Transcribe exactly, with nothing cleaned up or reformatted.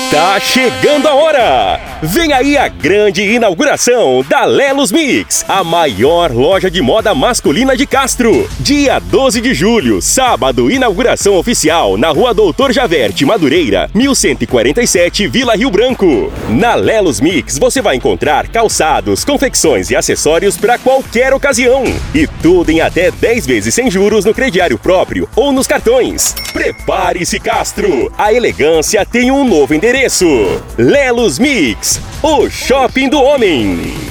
Tá chegando a hora! Vem aí a grande inauguração da Lelos Mix, a maior loja de moda masculina de Castro. Dia doze de julho, sábado, inauguração oficial na Rua Doutor Javerte, Madureira, mil cento e quarenta e sete, Vila Rio Branco. Na Lelos Mix você vai encontrar calçados, confecções e acessórios para qualquer ocasião. E tudo em até dez vezes sem juros no crediário próprio ou nos cartões. Prepare-se, Castro! A elegância tem um novo endereço. Lelos Mix, o shopping do homem.